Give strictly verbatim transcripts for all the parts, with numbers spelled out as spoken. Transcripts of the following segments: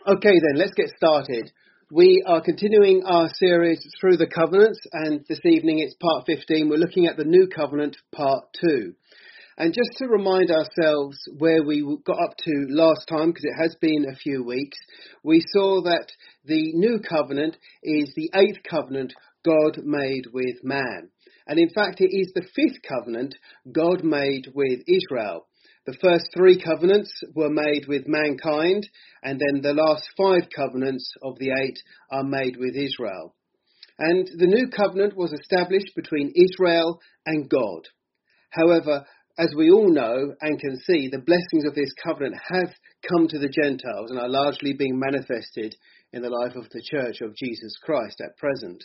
Okay then, let's get started. We are continuing our series through the covenants, and this evening it's part fifteen. We're looking at the new covenant, part two. And just to remind ourselves where we got up to last time, because it has been a few weeks, we saw that the new covenant is the eighth covenant God made with man. And in fact, it is the fifth covenant God made with Israel. The first three covenants were made with mankind, and then the last five covenants of the eight are made with Israel. And the new covenant was established between Israel and God. However, as we all know and can see, the blessings of this covenant have come to the Gentiles and are largely being manifested in the life of the Church of Jesus Christ at present.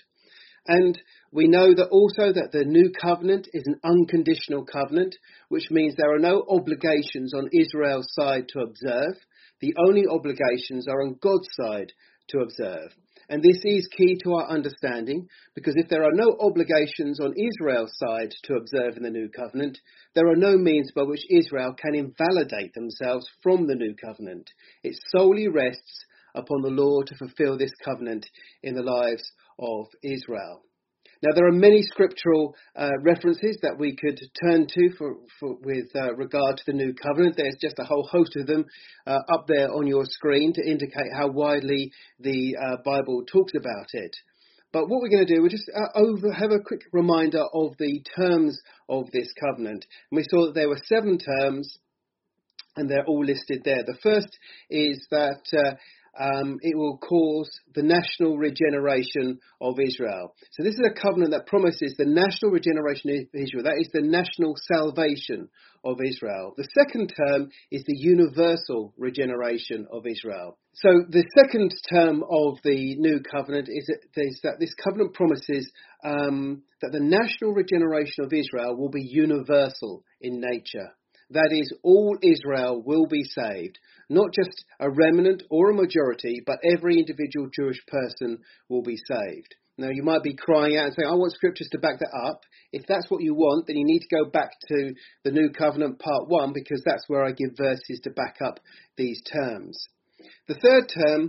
And we know that also that the new covenant is an unconditional covenant, which means there are no obligations on Israel's side to observe. The only obligations are on God's side to observe. And this is key to our understanding, because if there are no obligations on Israel's side to observe in the new covenant, there are no means by which Israel can invalidate themselves from the new covenant. It solely rests upon the law to fulfill this covenant in the lives of Israel. Now, there are many scriptural uh, references that we could turn to for, for with uh, regard to the new covenant. There's just a whole host of them uh, up there on your screen to indicate how widely the uh, Bible talks about it. But what we're going to do, we'll just uh, over, have a quick reminder of the terms of this covenant. And we saw that there were seven terms, and they're all listed there. The first is that uh, Um, it will cause the national regeneration of Israel. So this is a covenant that promises the national regeneration of Israel. That is the national salvation of Israel. The second term is the universal regeneration of Israel. So the second term of the new covenant is that, is that this covenant promises um, that the national regeneration of Israel will be universal in nature. That is, all Israel will be saved, not just a remnant or a majority, but every individual Jewish person will be saved. Now, you might be crying out and saying, I want scriptures to back that up. If that's what you want, then you need to go back to the New Covenant part one, because that's where I give verses to back up these terms. The third term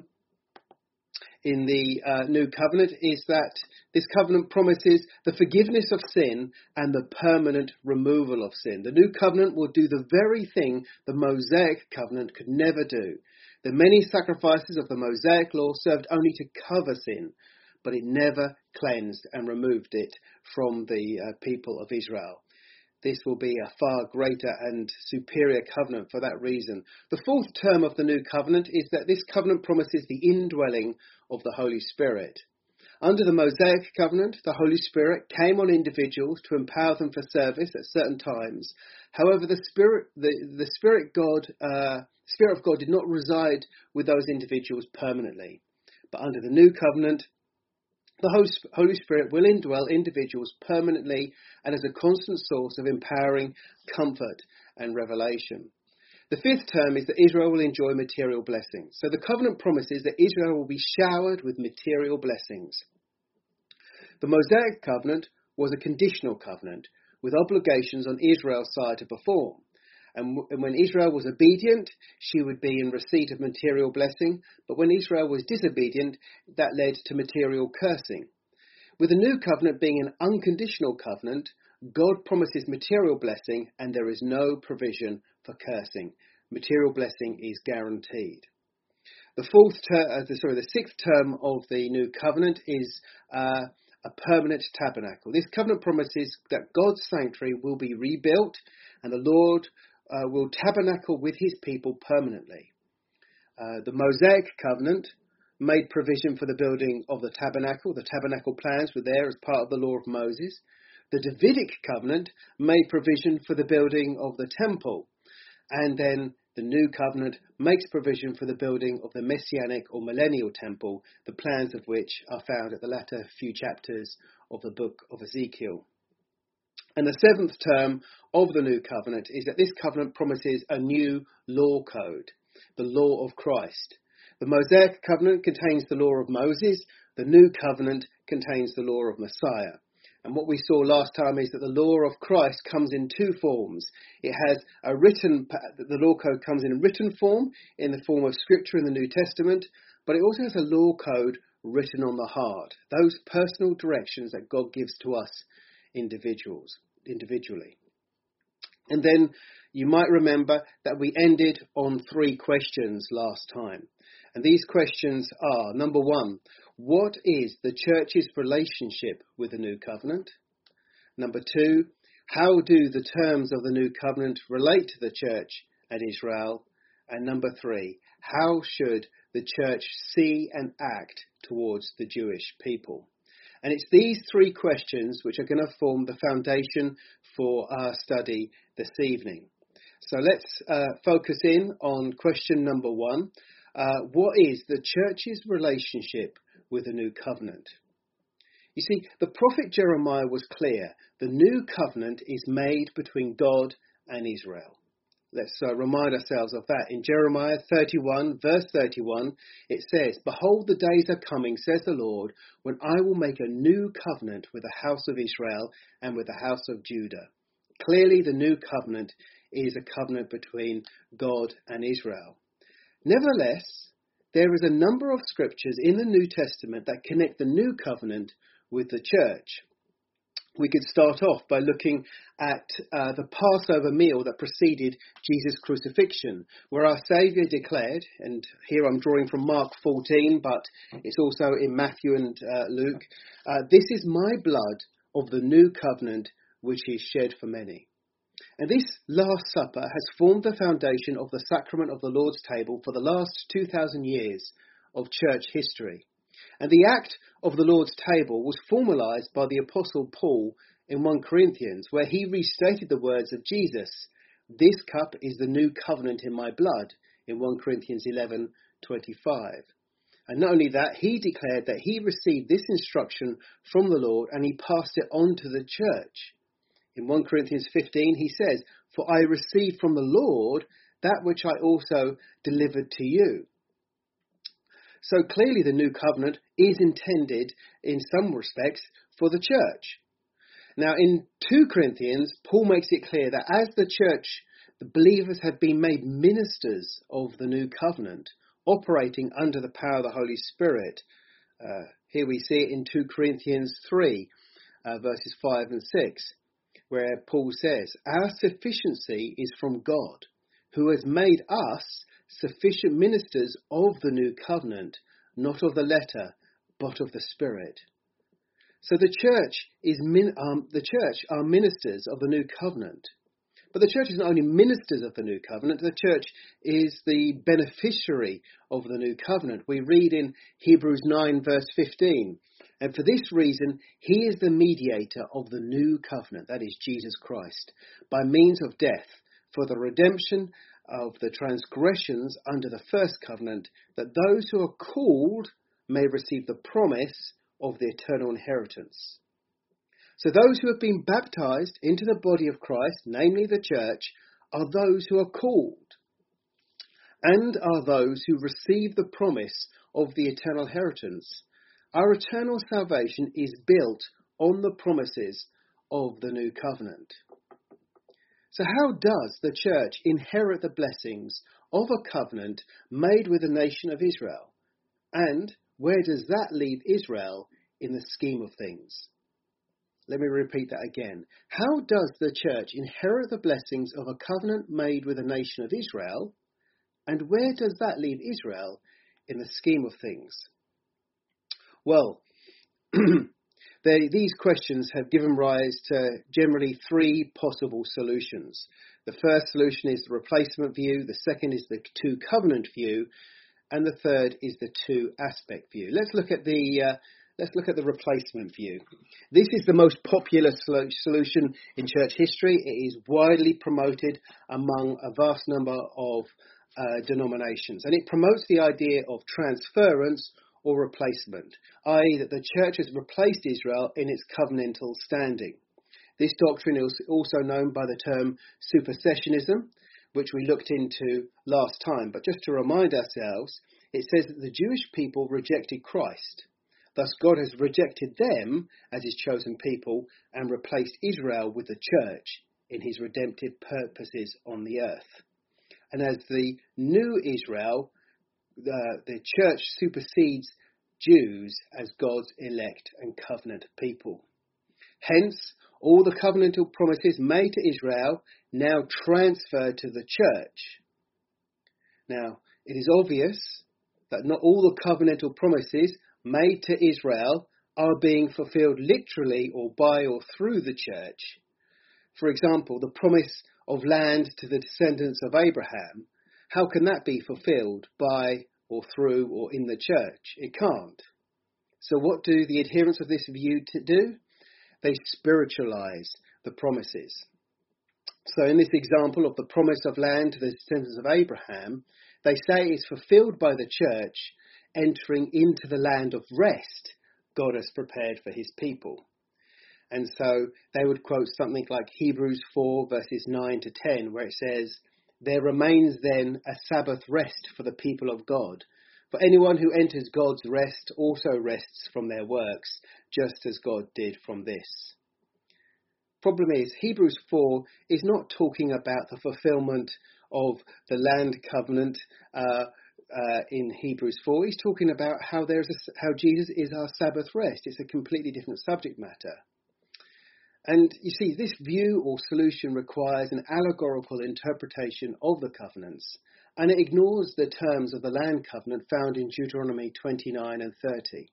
in the uh, New Covenant is that this covenant promises the forgiveness of sin and the permanent removal of sin. The New Covenant will do the very thing the Mosaic covenant could never do. The many sacrifices of the Mosaic law served only to cover sin, but it never cleansed and removed it from the uh, people of Israel. This will be a far greater and superior covenant for that reason. The fourth term of the new covenant is that this covenant promises the indwelling of the Holy Spirit. Under the Mosaic covenant, the Holy Spirit came on individuals to empower them for service at certain times. However, the Spirit, the, the Spirit God, uh, Spirit of God did not reside with those individuals permanently. But under the new covenant, the Holy Spirit will indwell individuals permanently and as a constant source of empowering comfort and revelation. The fifth term is that Israel will enjoy material blessings. So the covenant promises that Israel will be showered with material blessings. The Mosaic covenant was a conditional covenant with obligations on Israel's side to perform. And when Israel was obedient, she would be in receipt of material blessing. But when Israel was disobedient, that led to material cursing. With the new covenant being an unconditional covenant, God promises material blessing and there is no provision for cursing. Material blessing is guaranteed. The fourth ter- uh, the, sorry, the sixth term of the new covenant is uh, a permanent tabernacle. This covenant promises that God's sanctuary will be rebuilt and the Lord Uh, will tabernacle with his people permanently. Uh, the Mosaic covenant made provision for the building of the tabernacle. The tabernacle plans were there as part of the law of Moses. The Davidic covenant made provision for the building of the temple. And then the new covenant makes provision for the building of the messianic or millennial temple, the plans of which are found at the latter few chapters of the book of Ezekiel. And the seventh term of the new covenant is that this covenant promises a new law code, the law of Christ. The Mosaic covenant contains the law of Moses. The new covenant contains the law of Messiah. And what we saw last time is that the law of Christ comes in two forms. It has a written, the law code comes in written form, in the form of scripture in the New Testament, but it also has a law code written on the heart, those personal directions that God gives to us individuals, individually. And then you might remember that we ended on three questions last time. And these questions are, number one, what is the church's relationship with the new covenant? Number two, how do the terms of the new covenant relate to the church and Israel? And number three, how should the church see and act towards the Jewish people? And it's these three questions which are going to form the foundation for our study this evening. So let's uh, focus in on question number one. Uh, what is the church's relationship with the new covenant? You see, the prophet Jeremiah was clear. The new covenant is made between God and Israel. Let's uh, remind ourselves of that. In Jeremiah thirty-one, verse thirty-one, it says, "Behold, the days are coming, says the Lord, when I will make a new covenant with the house of Israel and with the house of Judah." Clearly, the new covenant is a covenant between God and Israel. Nevertheless, there is a number of scriptures in the New Testament that connect the new covenant with the church. We could start off by looking at uh, the Passover meal that preceded Jesus' crucifixion, where our Saviour declared, and here I'm drawing from Mark fourteen, but it's also in Matthew and uh, Luke, uh, "This is my blood of the new covenant, which is shed for many." And this Last Supper has formed the foundation of the sacrament of the Lord's table for the last two thousand years of church history. And the act of the Lord's table was formalised by the Apostle Paul in First Corinthians, where he restated the words of Jesus, "This cup is the new covenant in my blood," in First Corinthians eleven twenty-five. And not only that, he declared that he received this instruction from the Lord and he passed it on to the church. In First Corinthians fifteen, he says, "For I received from the Lord that which I also delivered to you." So clearly the new covenant is intended in some respects for the church. Now in Second Corinthians, Paul makes it clear that as the church, the believers have been made ministers of the new covenant, operating under the power of the Holy Spirit. Uh, here we see it in Second Corinthians three, uh, verses five and six, where Paul says, "Our sufficiency is from God, who has made us sufficient ministers of the new covenant, not of the letter, but of the Spirit." So the church is min- um, the church are ministers of the new covenant. But the church is not only ministers of the new covenant, the church is the beneficiary of the new covenant. We read in Hebrews nine, verse fifteen, "And for this reason, he is the mediator of the new covenant," that is Jesus Christ, "by means of death, for the redemption of the transgressions under the first covenant, that those who are called may receive the promise of the eternal inheritance." So those who have been baptized into the body of Christ, namely the church, are those who are called and are those who receive the promise of the eternal inheritance. Our eternal salvation is built on the promises of the new covenant. So how does the church inherit the blessings of a covenant made with the nation of Israel? And where does that leave Israel in the scheme of things? Let me repeat that again. How does the church inherit the blessings of a covenant made with the nation of Israel? And where does that leave Israel in the scheme of things? Well, They, these questions have given rise to generally three possible solutions. The first solution is the replacement view, the second is the two covenant view, and the third is the two aspect view. Let's look at the uh, let's look at the replacement view. This is the most popular solution in church history. It is widely promoted among a vast number of uh, denominations, and it promotes the idea of transference or replacement, that is that the church has replaced Israel in its covenantal standing. This doctrine is also known by the term supersessionism, which we looked into last time. But just to remind ourselves, it says that the Jewish people rejected Christ. Thus God has rejected them as his chosen people and replaced Israel with the church in his redemptive purposes on the earth. And as the new Israel, the, the church supersedes Jews as God's elect and covenant people. Hence, all the covenantal promises made to Israel now transfer to the church. Now, it is obvious that not all the covenantal promises made to Israel are being fulfilled literally or by or through the church. For example, the promise of land to the descendants of Abraham, how can that be fulfilled by or through or in the church? It can't. So what do the adherents of this view to do? They spiritualize the promises. So in this example of the promise of land to the descendants of Abraham, they say it's fulfilled by the church entering into the land of rest God has prepared for his people. And so they would quote something like Hebrews four verses nine to ten, where it says, "There remains then a Sabbath rest for the people of God. For anyone who enters God's rest also rests from their works, just as God did from this." Problem is, Hebrews four is not talking about the fulfillment of the land covenant uh, uh, in Hebrews four. He's talking about how there's a, how Jesus is our Sabbath rest. It's a completely different subject matter. And you see, this view or solution requires an allegorical interpretation of the covenants, and it ignores the terms of the land covenant found in Deuteronomy twenty-nine and thirty.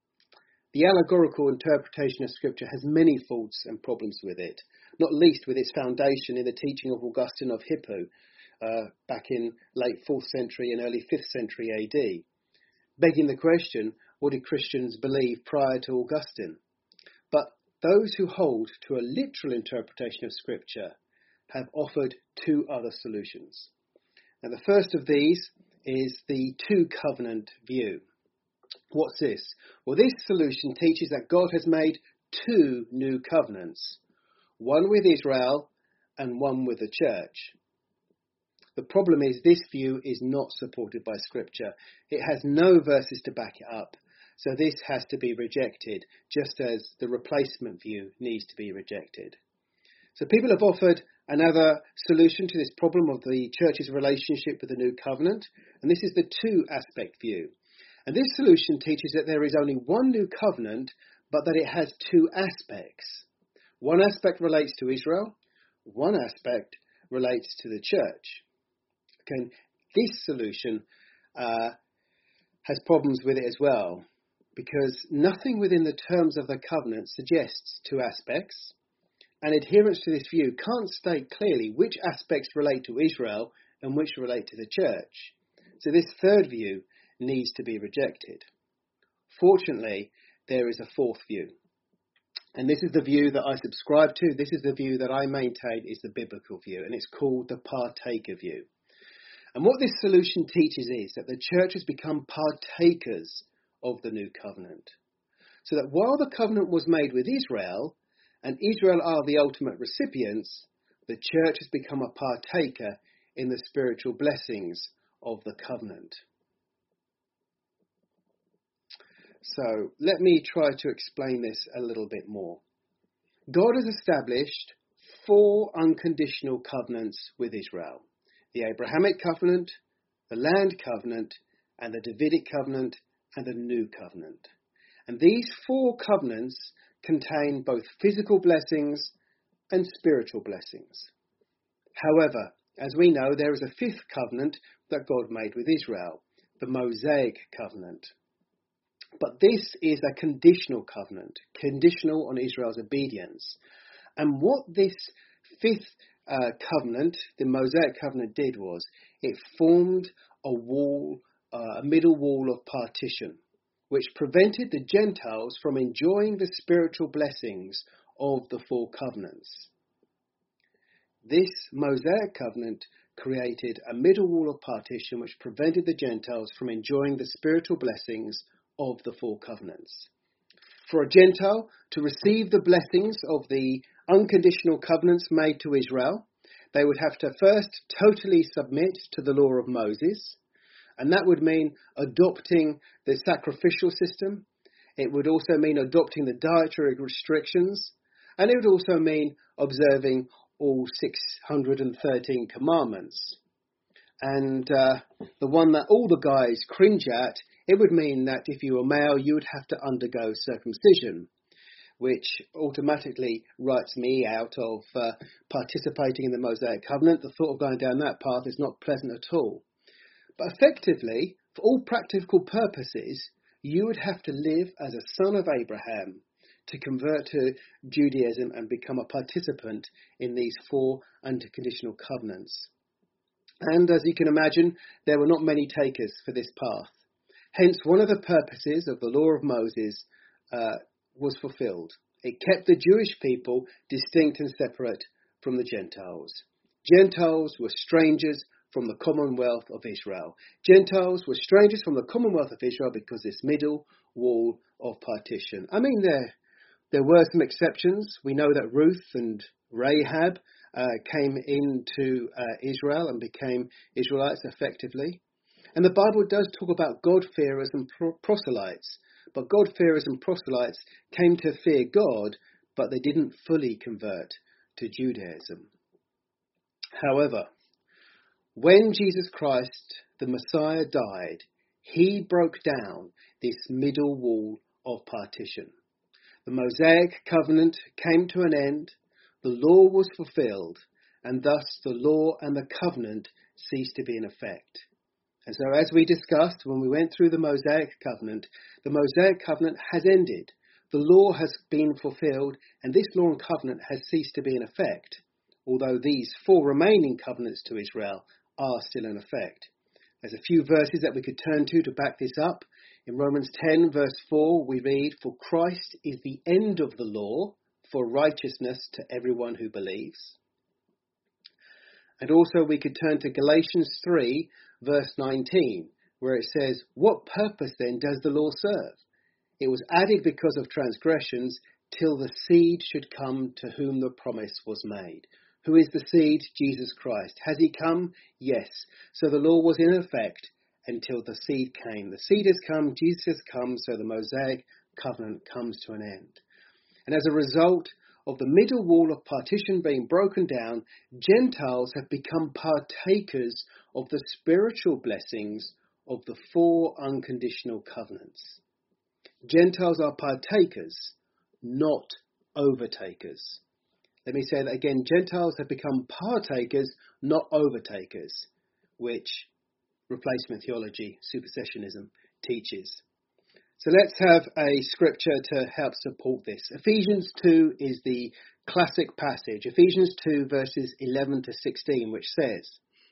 The allegorical interpretation of Scripture has many faults and problems with it, not least with its foundation in the teaching of Augustine of Hippo, uh, back in late fourth century and early fifth century A D. Begging the question, what did Christians believe prior to Augustine? But those who hold to a literal interpretation of Scripture have offered two other solutions. Now, the first of these is the two-covenant view. What's this? Well, this solution teaches that God has made two new covenants, one with Israel and one with the church. The problem is this view is not supported by Scripture. It has no verses to back it up, so this has to be rejected, just as the replacement view needs to be rejected. So people have offered another solution to this problem of the church's relationship with the new covenant, and this is the two-aspect view. And this solution teaches that there is only one new covenant, but that it has two aspects. One aspect relates to Israel, one aspect relates to the church. Okay, this solution uh, has problems with it as well, because nothing within the terms of the covenant suggests two aspects, and adherents to this view can't state clearly which aspects relate to Israel and which relate to the church. So this third view needs to be rejected. Fortunately, there is a fourth view. And this is the view that I subscribe to. This is the view that I maintain is the biblical view, and it's called the partaker view. And what this solution teaches is that the church has become partakers of the new covenant. So that while the covenant was made with Israel, and Israel are the ultimate recipients, the church has become a partaker in the spiritual blessings of the covenant. So let me try to explain this a little bit more. God has established four unconditional covenants with Israel: the Abrahamic covenant, the land covenant, and the Davidic covenant, and the new covenant. And these four covenants contain both physical blessings and spiritual blessings. However, as we know, there is a fifth covenant that God made with Israel, the Mosaic covenant. But this is a conditional covenant, conditional on Israel's obedience. And what this fifth uh, covenant, the Mosaic covenant, did was it formed a wall, uh, a middle wall of partition, which prevented the Gentiles from enjoying the spiritual blessings of the four covenants. This Mosaic covenant created a middle wall of partition which prevented the Gentiles from enjoying the spiritual blessings of the four covenants. For a Gentile to receive the blessings of the unconditional covenants made to Israel, they would have to first totally submit to the law of Moses, and that would mean adopting the sacrificial system. It would also mean adopting the dietary restrictions, and it would also mean observing all six hundred thirteen commandments. And uh, the one that all the guys cringe at, it would mean that if you were male, you would have to undergo circumcision, which automatically writes me out of uh, participating in the Mosaic Covenant. The thought of going down that path is not pleasant at all. But effectively, for all practical purposes, you would have to live as a son of Abraham to convert to Judaism and become a participant in these four unconditional covenants. And as you can imagine, there were not many takers for this path. Hence, one of the purposes of the law of Moses uh, was fulfilled. It kept the Jewish people distinct and separate from the Gentiles. Gentiles were strangers from the commonwealth of Israel. Gentiles were strangers from the commonwealth of Israel because this middle wall of partition. I mean, there, there were some exceptions. We know that Ruth and Rahab uh, came into uh, Israel and became Israelites effectively. And the Bible does talk about God-fearers and proselytes. But God-fearers and proselytes came to fear God, but they didn't fully convert to Judaism. However, when Jesus Christ, the Messiah, died, he broke down this middle wall of partition. The Mosaic covenant came to an end, the law was fulfilled, and thus the law and the covenant ceased to be in effect. And so as we discussed when we went through the Mosaic covenant, the Mosaic covenant has ended. The law has been fulfilled, and this law and covenant has ceased to be in effect, although these four remaining covenants to Israel are still in effect. There's a few verses that we could turn to to back this up. In Romans ten verse four we read, "For Christ is the end of the law for righteousness to everyone who believes." And also we could turn to Galatians three verse nineteen, where it says, "What purpose then does the law serve? It was added because of transgressions till the seed should come to whom the promise was made." Who is the seed? Jesus Christ. Has he come? Yes. So the law was in effect until the seed came. The seed has come, Jesus has come, so the Mosaic covenant comes to an end. And as a result of the middle wall of partition being broken down, Gentiles have become partakers of the spiritual blessings of the four unconditional covenants. Gentiles are partakers, not overtakers. Let me say that again. Gentiles have become partakers, not overtakers, which replacement theology, supersessionism, teaches. So let's have a scripture to help support this. Ephesians two is the classic passage. Ephesians two verses eleven to sixteen, which says,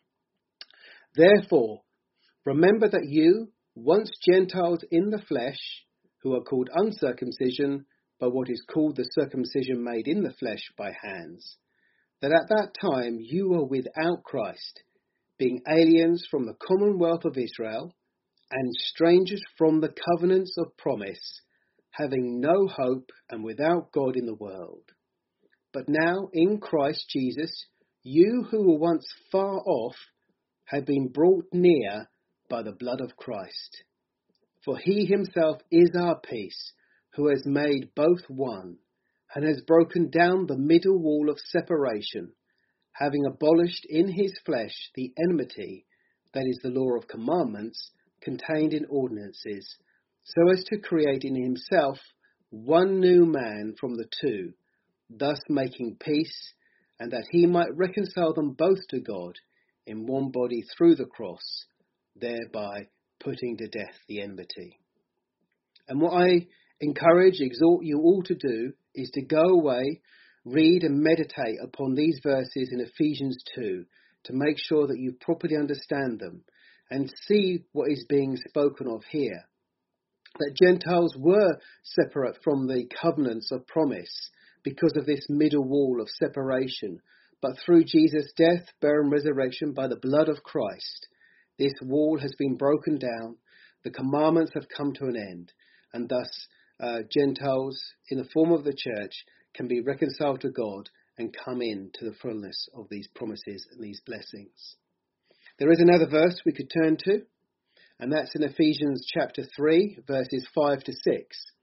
"Therefore, remember that you, once Gentiles in the flesh, who are called uncircumcision, by what is called the circumcision made in the flesh by hands, that at that time you were without Christ, being aliens from the commonwealth of Israel, and strangers from the covenants of promise, having no hope and without God in the world. But now in Christ Jesus, you who were once far off have been brought near by the blood of Christ. For he himself is our peace, who has made both one, and has broken down the middle wall of separation, having abolished in his flesh the enmity, that is the law of commandments, contained in ordinances, so as to create in himself one new man from the two, thus making peace, and that he might reconcile them both to God in one body through the cross, thereby putting to death the enmity." And what I encourage, exhort you all to do is to go away, read and meditate upon these verses in Ephesians two to make sure that you properly understand them and see what is being spoken of here. That Gentiles were separate from the covenants of promise because of this middle wall of separation, but through Jesus' death, burial and resurrection by the blood of Christ, this wall has been broken down, the commandments have come to an end, and thus Uh, Gentiles, in the form of the church, can be reconciled to God and come in to the fullness of these promises and these blessings. There is another verse we could turn to, and that's in Ephesians chapter three, verses five to six,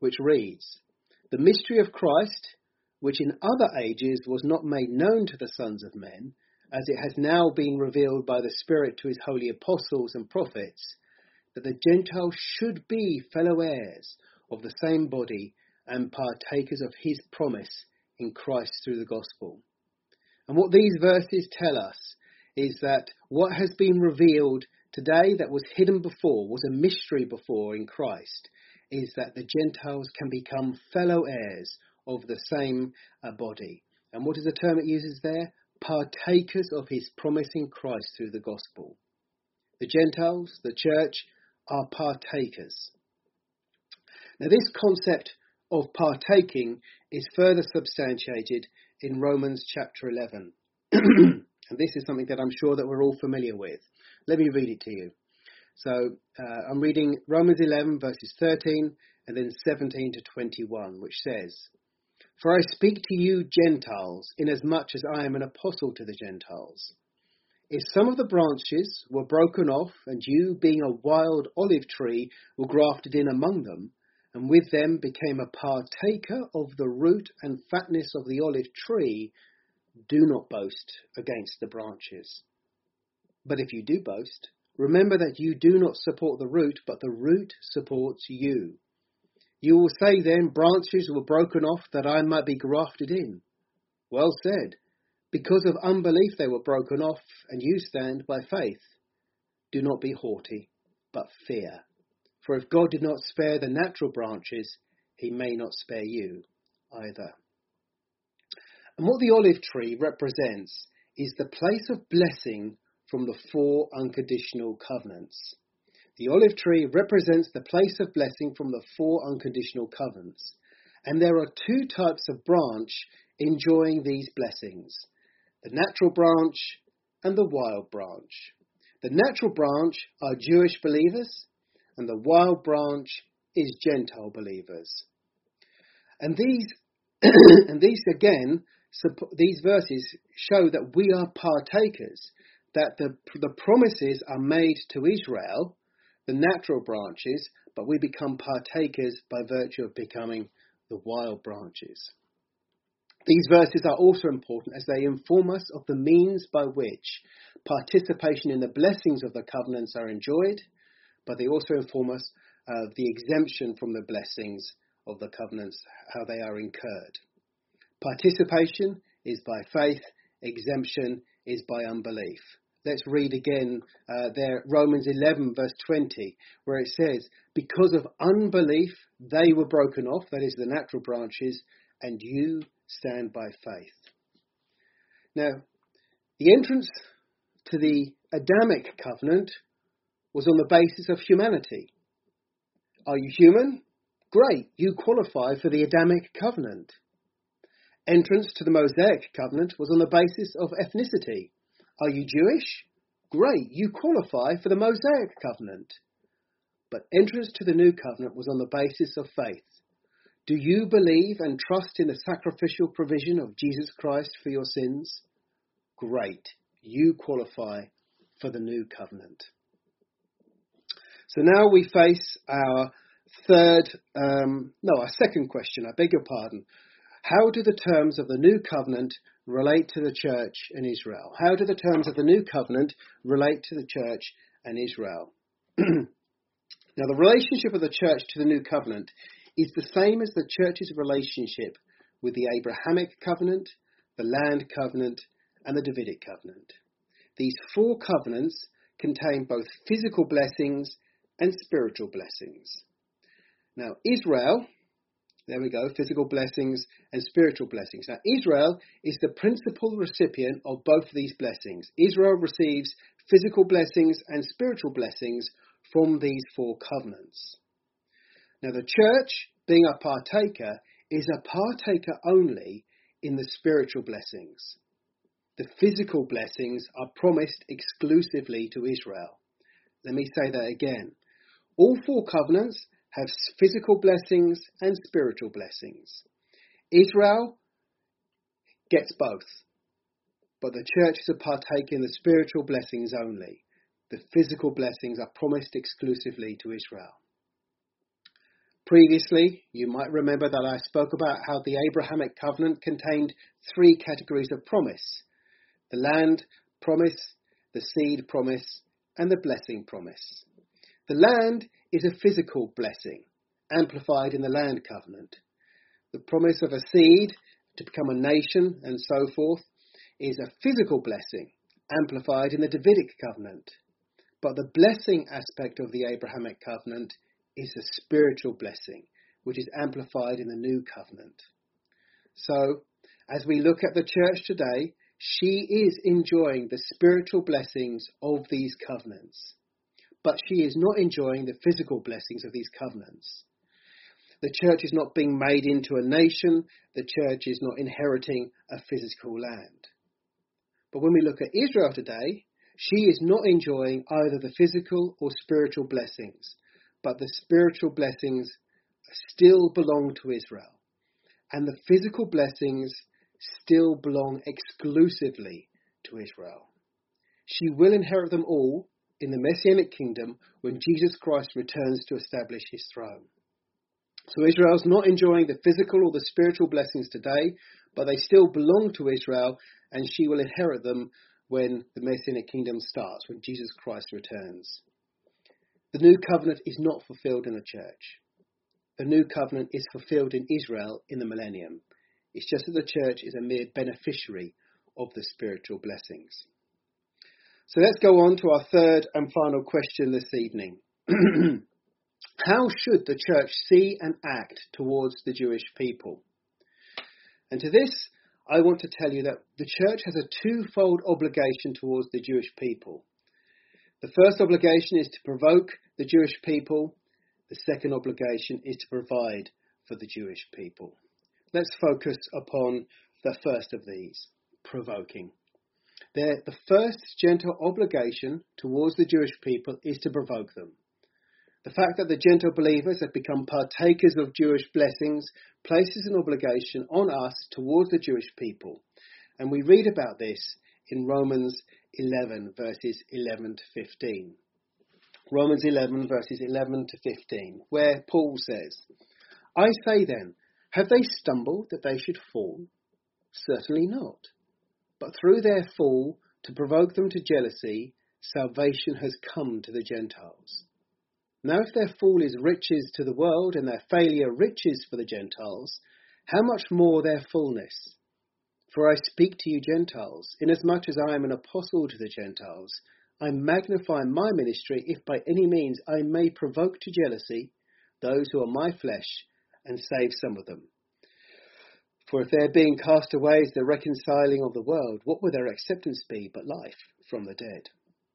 which reads, "The mystery of Christ, which in other ages was not made known to the sons of men, as it has now been revealed by the Spirit to his holy apostles and prophets, that the Gentiles should be fellow heirs of the same body and partakers of his promise in Christ through the gospel." And what these verses tell us is that what has been revealed today that was hidden before, was a mystery before in Christ, is that the Gentiles can become fellow heirs of the same uh, body. And what is the term it uses there? Partakers of his promise in Christ through the gospel. The Gentiles, the church, are partakers. Now this concept of partaking is further substantiated in Romans chapter eleven. And this is something that I'm sure that we're all familiar with. Let me read it to you. So uh, I'm reading Romans eleven verses thirteen and then seventeen to twenty-one, which says, "For I speak to you Gentiles, inasmuch as I am an apostle to the Gentiles. If some of the branches were broken off, and you, being a wild olive tree, were grafted in among them, and with them became a partaker of the root and fatness of the olive tree, do not boast against the branches. But if you do boast, remember that you do not support the root, but the root supports you. You will say then, branches were broken off that I might be grafted in. Well said. Because of unbelief they were broken off, and you stand by faith. Do not be haughty, but fear. For if God did not spare the natural branches, he may not spare you either." And what the olive tree represents is the place of blessing from the four unconditional covenants. The olive tree represents the place of blessing from the four unconditional covenants. And there are two types of branch enjoying these blessings: the natural branch and the wild branch. The natural branch are Jewish believers, and the wild branch is Gentile believers. And these, and these again, these verses show that we are partakers, that the, the promises are made to Israel, the natural branches, but we become partakers by virtue of becoming the wild branches. These verses are also important as they inform us of the means by which participation in the blessings of the covenants are enjoyed, but they also inform us of the exemption from the blessings of the covenants, how they are incurred. Participation is by faith, exemption is by unbelief. Let's read again uh, there, Romans eleven verse twenty, where it says, "Because of unbelief they were broken off," that is the natural branches, "and you stand by faith." Now, the entrance to the Adamic covenant was on the basis of humanity. Are you human? Great, you qualify for the Adamic covenant. Entrance to the Mosaic covenant was on the basis of ethnicity. Are you Jewish? Great, you qualify for the Mosaic covenant. But entrance to the new covenant was on the basis of faith. Do you believe and trust in the sacrificial provision of Jesus Christ for your sins? Great, you qualify for the new covenant. So now we face our third, um, no, our second question, I beg your pardon. How do the terms of the new covenant relate to the church and Israel? How do the terms of the new covenant relate to the church and Israel? Now, the relationship of the church to the new covenant is the same as the church's relationship with the Abrahamic covenant, the land covenant, and the Davidic covenant. These four covenants contain both physical blessings and spiritual blessings. Now, Israel, there we go, physical blessings and spiritual blessings. Now, Israel is the principal recipient of both of these blessings. Israel receives physical blessings and spiritual blessings from these four covenants. Now, the church, being a partaker, is a partaker only in the spiritual blessings. The physical blessings are promised exclusively to Israel. Let me say that again. All four covenants have physical blessings and spiritual blessings. Israel gets both, but the church is a partaker in the spiritual blessings only. The physical blessings are promised exclusively to Israel. Previously, you might remember that I spoke about how the Abrahamic covenant contained three categories of promise: the land promise, the seed promise, and the blessing promise. The land is a physical blessing, amplified in the land covenant. The promise of a seed to become a nation and so forth is a physical blessing, amplified in the Davidic covenant. But the blessing aspect of the Abrahamic covenant is a spiritual blessing, which is amplified in the new covenant. So, as we look at the church today, she is enjoying the spiritual blessings of these covenants, but she is not enjoying the physical blessings of these covenants. The church is not being made into a nation. The church is not inheriting a physical land. But when we look at Israel today, she is not enjoying either the physical or spiritual blessings, but the spiritual blessings still belong to Israel, and the physical blessings still belong exclusively to Israel. She will inherit them all in the Messianic kingdom when Jesus Christ returns to establish his throne. So Israel's not enjoying the physical or the spiritual blessings today, but they still belong to Israel, and she will inherit them when the Messianic kingdom starts, when Jesus Christ returns. The new covenant is not fulfilled in the church. The new covenant is fulfilled in Israel in the millennium. It's just that the church is a mere beneficiary of the spiritual blessings. So let's go on to our third and final question this evening. How should the church see and act towards the Jewish people? And to this, I want to tell you that the church has a twofold obligation towards the Jewish people. The first obligation is to provoke the Jewish people. The second obligation is to provide for the Jewish people. Let's focus upon the first of these, provoking. The, the first Gentile obligation towards the Jewish people is to provoke them. The fact that the Gentile believers have become partakers of Jewish blessings places an obligation on us towards the Jewish people. And we read about this in Romans eleven, verses eleven to fifteen. Romans eleven, verses eleven to fifteen, where Paul says, "I say then, have they stumbled that they should fall? Certainly not. But through their fall, to provoke them to jealousy, salvation has come to the Gentiles. Now if their fall is riches to the world and their failure riches for the Gentiles, how much more their fullness? For I speak to you Gentiles, inasmuch as I am an apostle to the Gentiles, I magnify my ministry if by any means I may provoke to jealousy those who are my flesh and save some of them. For if their being cast away is the reconciling of the world, what would their acceptance be but life from the dead?"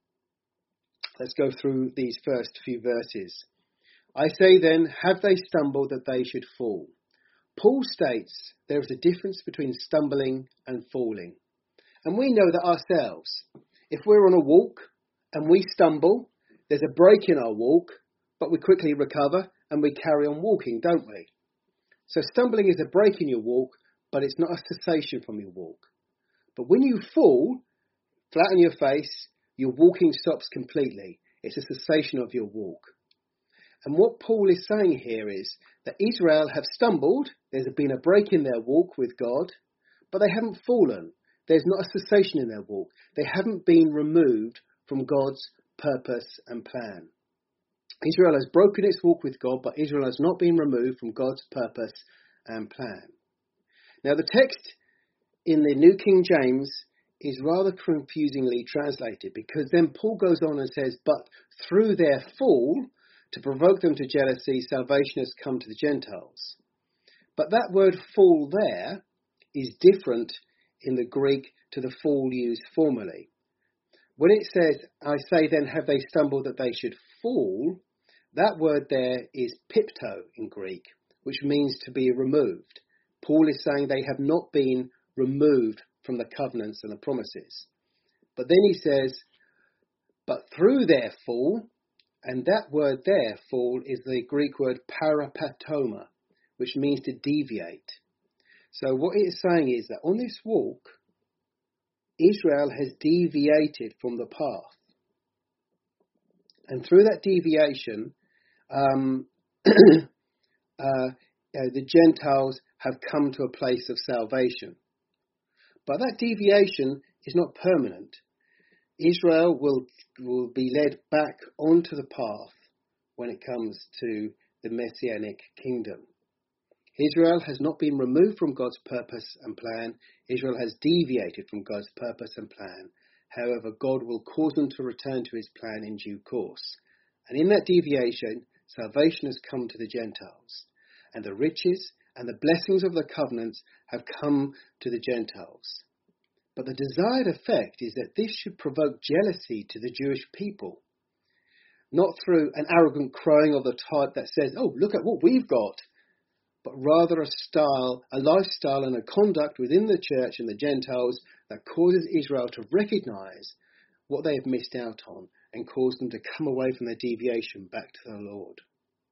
Let's go through these first few verses. "I say then, have they stumbled that they should fall?" Paul states there is a difference between stumbling and falling. And we know that ourselves. If we're on a walk and we stumble, there's a break in our walk, but we quickly recover and we carry on walking, don't we? So stumbling is a break in your walk, but it's not a cessation from your walk. But when you fall, flat on your face, your walking stops completely. It's a cessation of your walk. And what Paul is saying here is that Israel have stumbled. There's been a break in their walk with God, but they haven't fallen. There's not a cessation in their walk. They haven't been removed from God's purpose and plan. Israel has broken its walk with God, but Israel has not been removed from God's purpose and plan. Now the text in the New King James is rather confusingly translated, because then Paul goes on and says, "But through their fall, to provoke them to jealousy, salvation has come to the Gentiles." But that word fall there is different in the Greek to the fall used formerly. When it says, "I say then, have they stumbled that they should fall?" that word there is pipto in Greek, which means to be removed. Paul is saying they have not been removed from the covenants and the promises. But then he says, "But through their fall," and that word there, fall, is the Greek word parapatoma, which means to deviate. So what it is saying is that on this walk, Israel has deviated from the path. And through that deviation, um, uh, uh, the Gentiles have come to a place of salvation. But that deviation is not permanent. Israel will, will be led back onto the path when it comes to the Messianic kingdom. Israel has not been removed from God's purpose and plan. Israel has deviated from God's purpose and plan. However, God will cause them to return to his plan in due course. And in that deviation, salvation has come to the Gentiles. And the riches and the blessings of the covenants have come to the Gentiles. But the desired effect is that this should provoke jealousy to the Jewish people. Not through an arrogant crowing of the type that says, oh, look at what we've got, but rather a style, a lifestyle and a conduct within the church and the Gentiles that causes Israel to recognize what they have missed out on and cause them to come away from their deviation back to the Lord.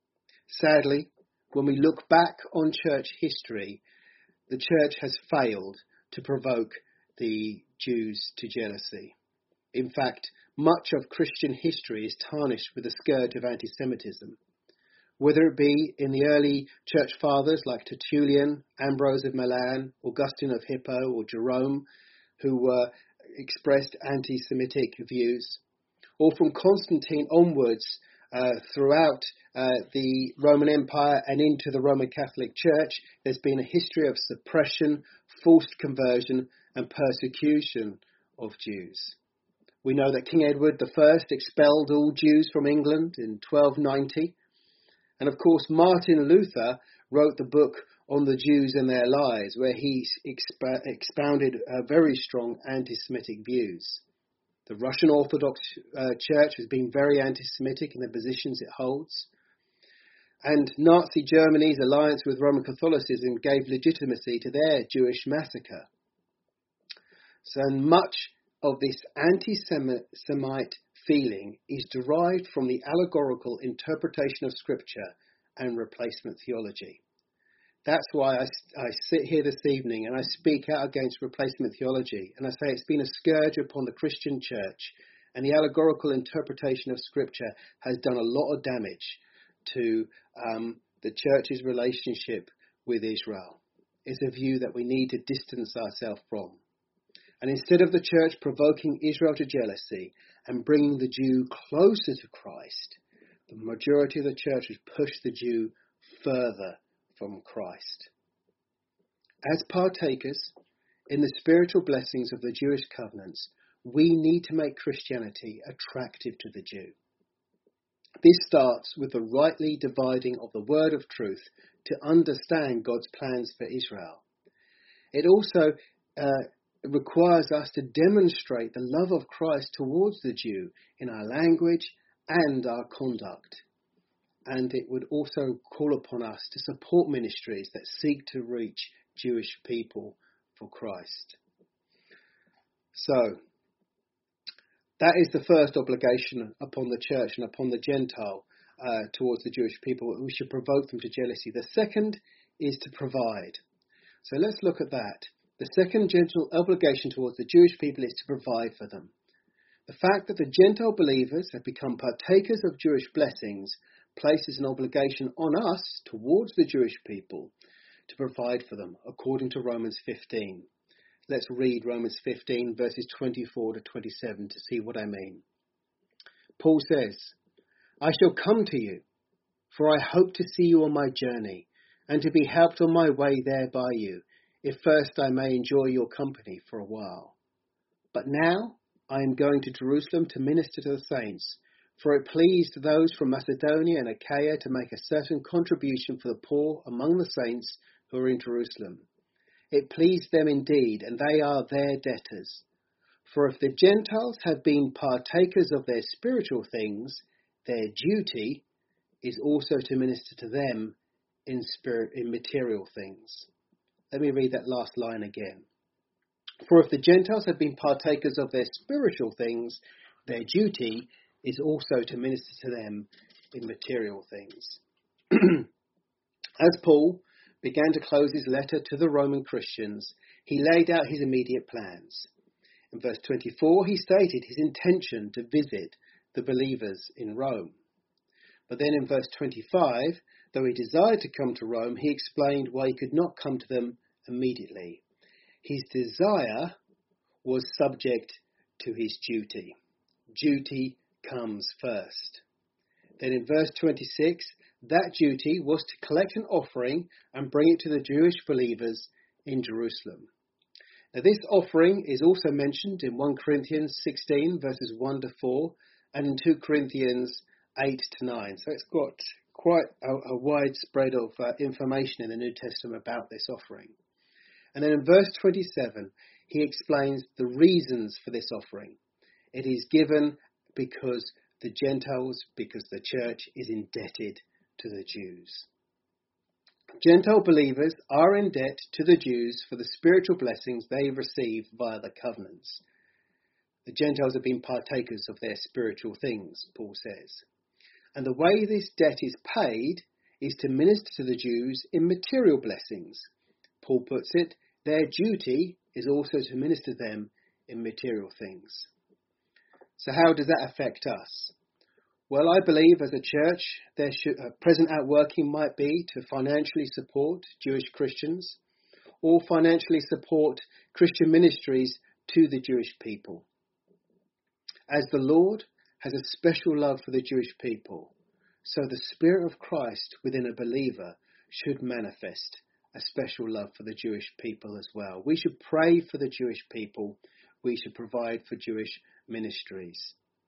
Sadly, when we look back on church history, the church has failed to provoke the Jews to jealousy. In fact, much of Christian history is tarnished with the scourge of anti-Semitism. Whether it be in the early church fathers like Tertullian, Ambrose of Milan, Augustine of Hippo, or Jerome, who uh, expressed anti-Semitic views, or from Constantine onwards uh, throughout uh, the Roman Empire and into the Roman Catholic Church, there's been a history of suppression, forced conversion, and persecution of Jews. We know that King Edward the First expelled all Jews from England in twelve ninety. And of course, Martin Luther wrote the book on the Jews and their lies, where he exp- expounded uh, very strong anti-Semitic views. The Russian Orthodox uh, Church has been very anti-Semitic in the positions it holds. And Nazi Germany's alliance with Roman Catholicism gave legitimacy to their Jewish massacre. So much of this anti-Semite feeling is derived from the allegorical interpretation of Scripture and replacement theology. That's why I, I sit here this evening and I speak out against replacement theology, and I say it's been a scourge upon the Christian church, and the allegorical interpretation of Scripture has done a lot of damage to um, the church's relationship with Israel. It's a view that we need to distance ourselves from. And instead of the church provoking Israel to jealousy and bringing the Jew closer to Christ, the majority of the church has pushed the Jew further from Christ. As partakers in the spiritual blessings of the Jewish covenants, we need to make Christianity attractive to the Jew. This starts with the rightly dividing of the word of truth to understand God's plans for Israel. It also uh, It requires us to demonstrate the love of Christ towards the Jew in our language and our conduct. And it would also call upon us to support ministries that seek to reach Jewish people for Christ. So, that is the first obligation upon the church and upon the Gentile uh, towards the Jewish people. We should provoke them to jealousy. The second is to provide. So let's look at that. The second Gentile obligation towards the Jewish people is to provide for them. The fact that the Gentile believers have become partakers of Jewish blessings places an obligation on us towards the Jewish people to provide for them, according to Romans fifteen. Let's read Romans fifteen, verses twenty-four to twenty-seven to see what I mean. Paul says, I shall come to you, for I hope to see you on my journey, and to be helped on my way there by you, if first I may enjoy your company for a while. But now I am going to Jerusalem to minister to the saints, for it pleased those from Macedonia and Achaia to make a certain contribution for the poor among the saints who are in Jerusalem. It pleased them indeed, and they are their debtors. For if the Gentiles have been partakers of their spiritual things, their duty is also to minister to them in spirit, in material things. Let me read that last line again. For if the Gentiles have been partakers of their spiritual things, their duty is also to minister to them in material things. As Paul began to close his letter to the Roman Christians, he laid out his immediate plans. In verse twenty-four, he stated his intention to visit the believers in Rome. But then in verse twenty-five, though he desired to come to Rome, he explained why he could not come to them immediately. His desire was subject to his duty. Duty comes first. Then in verse twenty-six, that duty was to collect an offering and bring it to the Jewish believers in Jerusalem. Now this offering is also mentioned in First Corinthians sixteen verses one to four and in Second Corinthians eight to nine. So it's got quite a, a wide spread of uh, information in the New Testament about this offering. And then in verse twenty-seven, he explains the reasons for this offering. It is given because the Gentiles, because the church is indebted to the Jews. Gentile believers are in debt to the Jews for the spiritual blessings they receive via the covenants. The Gentiles have been partakers of their spiritual things, Paul says. And the way this debt is paid is to minister to the Jews in material blessings. Paul puts it, their duty is also to minister to them in material things. So how does that affect us? Well, I believe as a church, their present outworking might be to financially support Jewish Christians or financially support Christian ministries to the Jewish people. As the Lord has a special love for the Jewish people, so the Spirit of Christ within a believer should manifest a special love for the Jewish people as well. We should pray for the Jewish people. We should provide for Jewish ministries.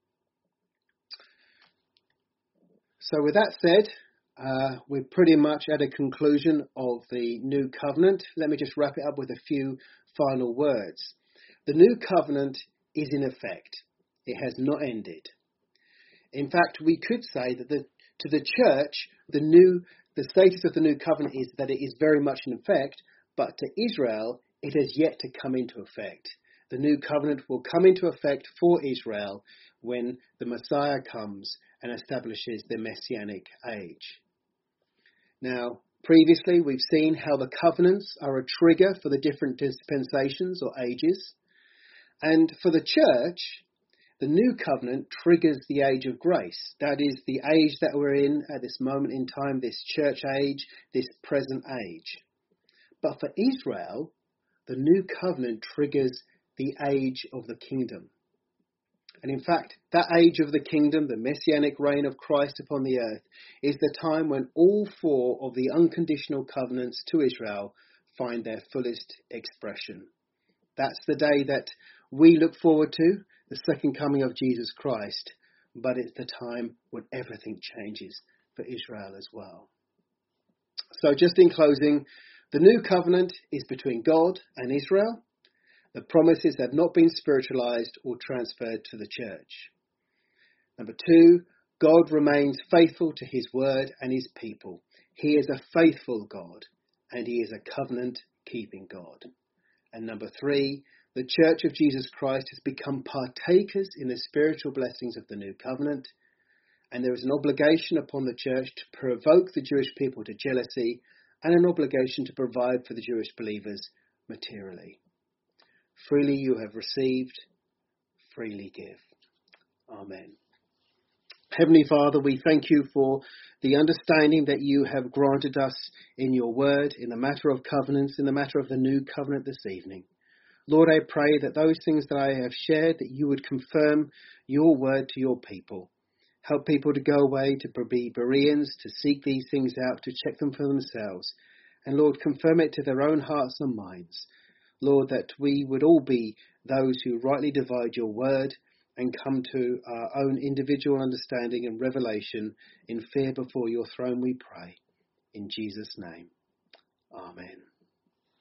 So with that said, uh, we're pretty much at a conclusion of the new covenant. Let me just wrap it up with a few final words. The new covenant is in effect. It has not ended. In fact, we could say that the, to the church, the new the status of the new covenant is that it is very much in effect, but to Israel, it has yet to come into effect. The new covenant will come into effect for Israel when the Messiah comes and establishes the Messianic age. Now, previously we've seen how the covenants are a trigger for the different dispensations or ages. And for the church, the new covenant triggers the age of grace. That is the age that we're in at this moment in time, this church age, this present age. But for Israel, the new covenant triggers the age of the kingdom. And in fact, that age of the kingdom, the messianic reign of Christ upon the earth, is the time when all four of the unconditional covenants to Israel find their fullest expression. That's the day that we look forward to, the second coming of Jesus Christ, but it's the time when everything changes for Israel as well. So just in closing, the new covenant is between God and Israel. The promises have not been spiritualized or transferred to the church. Number two, God remains faithful to his word and his people. He is a faithful God and he is a covenant-keeping God. And number three, the Church of Jesus Christ has become partakers in the spiritual blessings of the new covenant, and there is an obligation upon the church to provoke the Jewish people to jealousy and an obligation to provide for the Jewish believers materially. Freely you have received, freely give. Amen. Heavenly Father, we thank you for the understanding that you have granted us in your word, in the matter of covenants, in the matter of the new covenant this evening. Lord, I pray that those things that I have shared, that you would confirm your word to your people. Help people to go away to be Bereans, to seek these things out, to check them for themselves. And Lord, confirm it to their own hearts and minds. Lord, that we would all be those who rightly divide your word and come to our own individual understanding and revelation in fear before your throne, we pray. In Jesus' name. Amen.